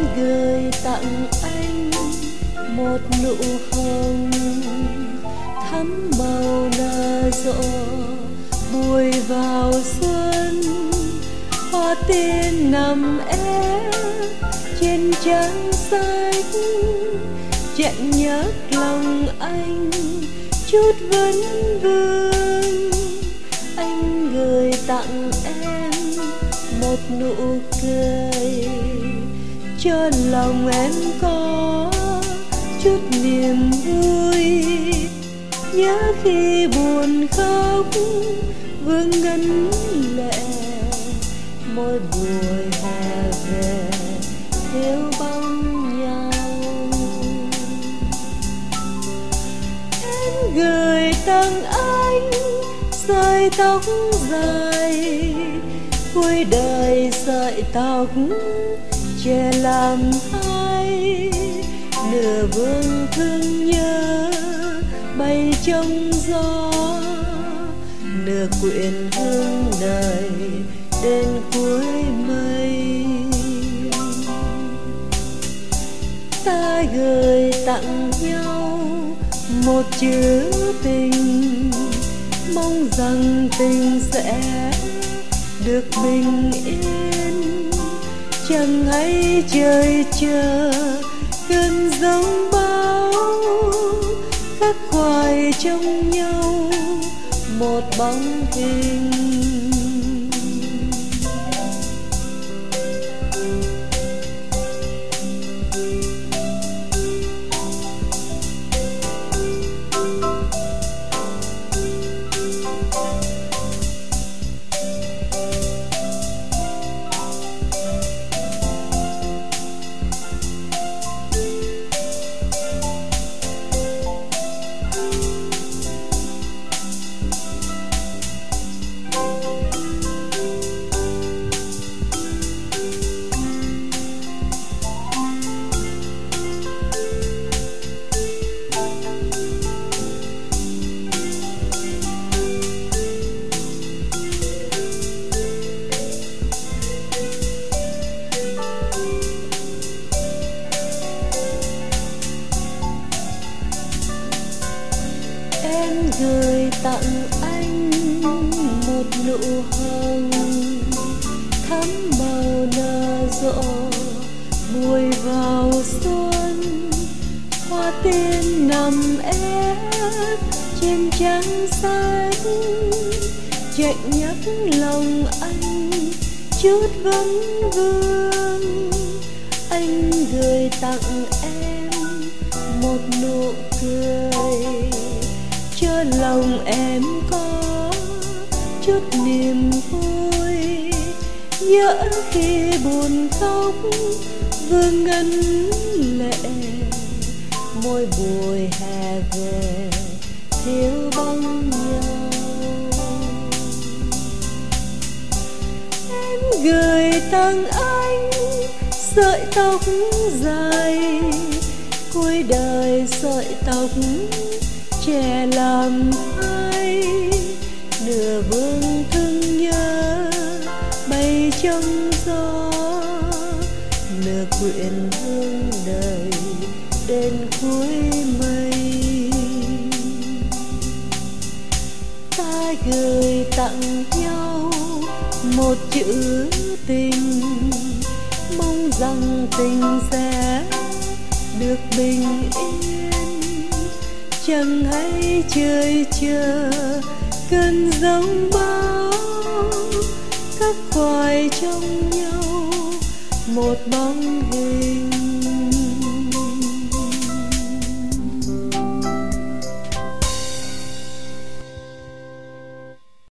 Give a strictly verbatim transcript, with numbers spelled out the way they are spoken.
gửi tặng anh một nụ hồng thắm màu nở rộ bùi vào xuân. Hoa tiên nằm ép trên trán xanh, chạnh nhắc lòng anh chút vấn vương. Anh gửi tặng em một nụ cười, cho lòng em có chút niềm vui. Nhớ khi buồn khóc vương ngấn lệ, mỗi buổi hè về thiếu bóng nhau. Em gửi tặng anh sợi tóc dài, cuối đời sợi tóc che làm hai. Nửa vương thương nhớ bay trong gió, nửa quyện hương đời đến cuối mây. Ta gửi tặng nhau một chữ tình, mong rằng tình sẽ được bình yên. Chẳng hay trời chờ cơn giông bão, khắc khoải trong nhau một bóng hình. Em gửi tặng anh một nụ hồng thắm màu nở rộ bùi vào xuân. Hoa tiên nằm ép trên trán xanh, chạnh nhắc lòng anh chút vấn vương. Anh gửi tặng em một nụ cười, cho lòng em có chút niềm vui. Nhớ khi buồn khóc vương ngấn lệ, mỗi buổi hè về thiếu bóng nhau. Em gửi tặng anh sợi tóc dài, cuối đời sợi tóc che làm hai. Nửa vương thương nhớ bay trong gió, nửa quyện hương đời đến cuối mây. Ta gửi tặng nhau một chữ tình, mong rằng tình sẽ được bình yên. Chẳng hay trời chờ cơn giông bão, khắc khoải trong nhau một bóng hình.